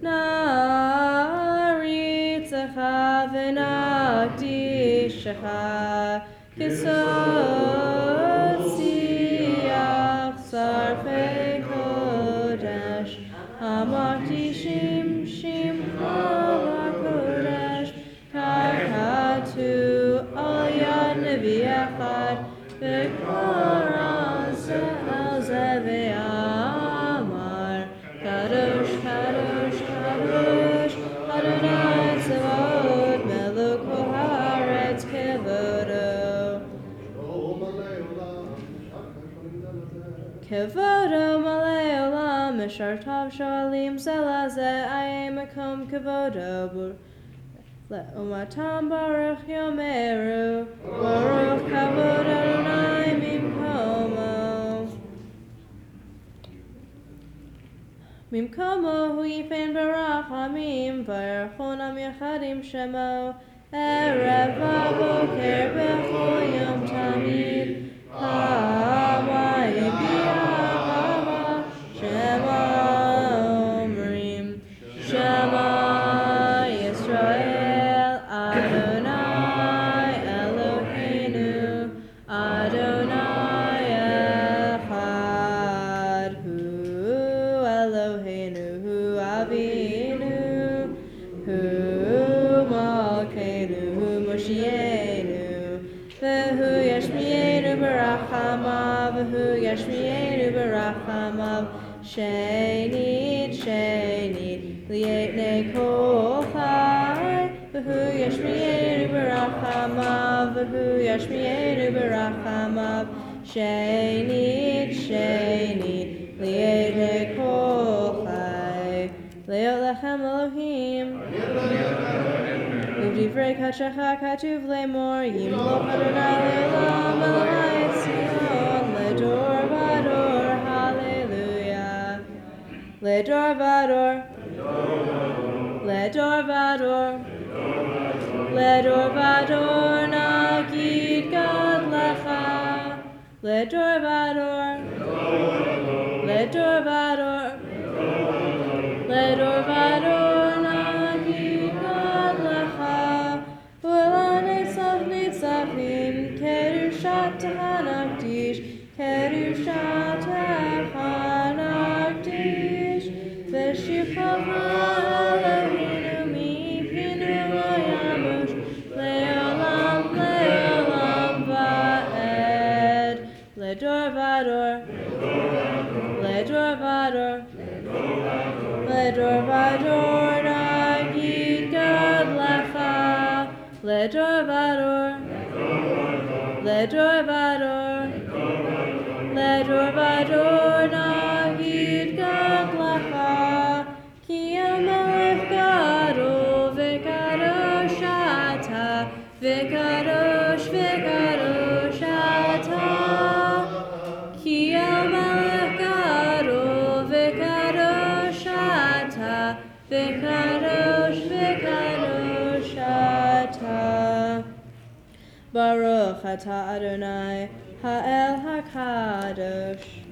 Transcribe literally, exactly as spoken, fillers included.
Naritzecha v'nakdishecha Kisotziach sarfei kodesh Hamakdishim shimcha v'kodesh Karkatu al yad nevi echad V'kara ze'el zeh ve'amar Kadosh, Kadosh, Kadosh Adonai Tzvaot Melech kol haaretz kevodo Kevodo malei olam Mishartav shoalim ze lazeh Ayei makom kevodo Le'umatam baruch yomeru Baruch kavod Adonai mimkomo Mimkomo hu yifen barachamim V'yarchonam yachadim shemo Erev v'boker b'chol yom tamid Ha'amayim bi'ahava Shema omrim Shema Yisrael Adonai Eloheinu Adonai Echad Hu Eloheinu Hu Avinu Hu Malkeinu Hu Moshienu V'hu Yashmienu Barachamav V'hu Yashmienu Barachamav Shenit Shenit Li'etnei kol chai V'hu Yashmienu Barachamav V'hu Yashmienu Barachamav Shenit Shenit Li'etnei kol chai Le'ot lechem Elohim U'divrei kadshecha katuv le'mor Yimloch Adonai le'olam Elohai Tzion Le'dor v'ador Hallelujah Le'dor v'ador Le'dor v'ador Le'dor v'ador Nagid Gad lecha Le'dor v'ador Le'dor v'ador Le'dor v'ador Nagid Gad lecha U'la netzach netzachim Kedushat hanakdish Kedushat hanakdish V'shivcha Eloheinu mipinu yamush Le'olam le'olam va'ed Le'dor v'ador Le'dor v'ador Le'dor v'ador Nagid Gad lecha Le'dor v'ador Le'dor v'ador Le'dor v'ador Nagid Gad lecha Ki hamelech gadol v'kadosh ata V'kadosh v'kadosh ata Ki hamelech gadol v'kadosh ata V'kadosh v'kadosh ata Baruch atah Adonai Ha'el HaKadosh